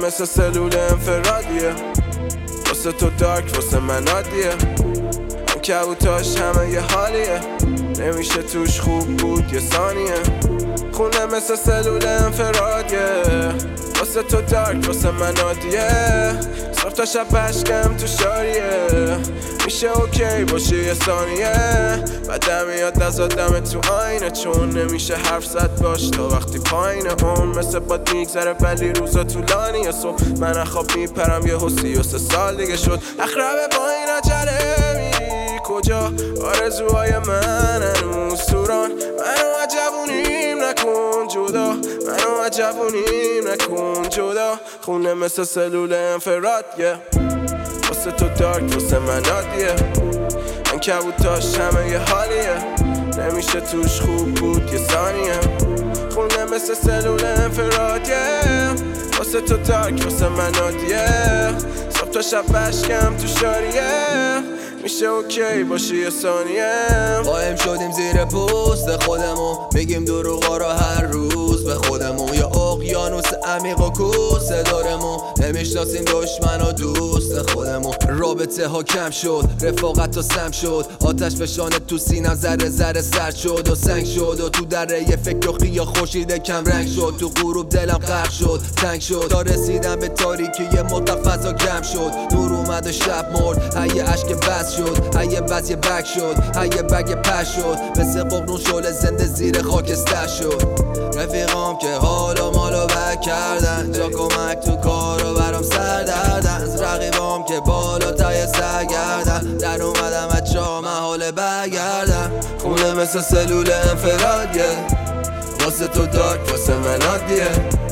مثل سلول انفرادیه، واسه تو دارک واسه من عادیه. اون کبوتاش همه یه حالیه، نمیشه توش خوب بود یه ثانیه. خونه مثل سلول انفرادیه، واسه تو دارک واسه من عادیه. صبح تا شب بشکم تو شاریه، میشه اوکی باشه یه ثانیه. بعدم میاد نزادم تو آینه، چون نمیشه حرف زد باش تا وقتی پایینه. اون مثل باد میگذره ولی روزا طولانیه. صبح من اخواب میپرم یه حسی و 3 سال دیگه شد. اخربه با این عجله میری کجا؟ آرزوهای من هنوز سوران. منو عجبونیم نکن جدا، منو عجبونیم نکن جدا. خونه مثل سلول انفرادیه، واسه تو دارک واسه من عادیه. من کبوتاش همه یه حالیه، نمیشه توش خوب بود یه ثانیه. خونه مثل سلول انفرادیه، واسه تو دارک واسه من عادیه. صبح تا شب بشکم تو شاریه، میشه اوکی باشه یه ثانیه. قایم شدیم زیر پوست خودمون، میگیم دروغا رو هر روز به خودمون. یا اقیانوس عمیق و کوسه دارمون، نمیشناسیم دشمن و دوست خودمون. رابطه ها کم شد، رفاقت ها سم شد، آتش فشانه تو سینم ذره ذره سرد شد و سنگ شد. و تو دره یه فکر و خیا خورشید کم رنگ شد. تو غروب دلم غرق شد، تنگ شد تا رسیدم به تاریکی مطلق. فضا کم شد، نور اومد و شب مرد. هیه عشق بس شد، هیه بس یه بگ شد، هیه بگ پش شد. مثل ققنون شعله زنده زیر خاکستر شد. رفیقام که حالا مالو بک کردن، جا کمک تو کارو برام سر دردن. رقیبام که بالا تای سرگردن، در اومدم از جا محاله برگردن. خونه مثل سلول انفرادیه، واسه تو دارک واسه من عادیه.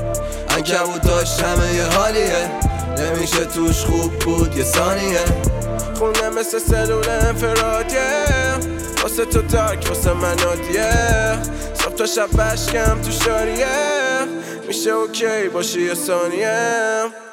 عنکبوتاش همه یه حالیه، نمیشه توش خوب بود یه ثانیه. خونه مثل سلول انفرادیه، واسه تو دارک واسه من عادیه. صبح تا شب بشکم تو شاریه، میشه اوکی باشه یه ثانیه.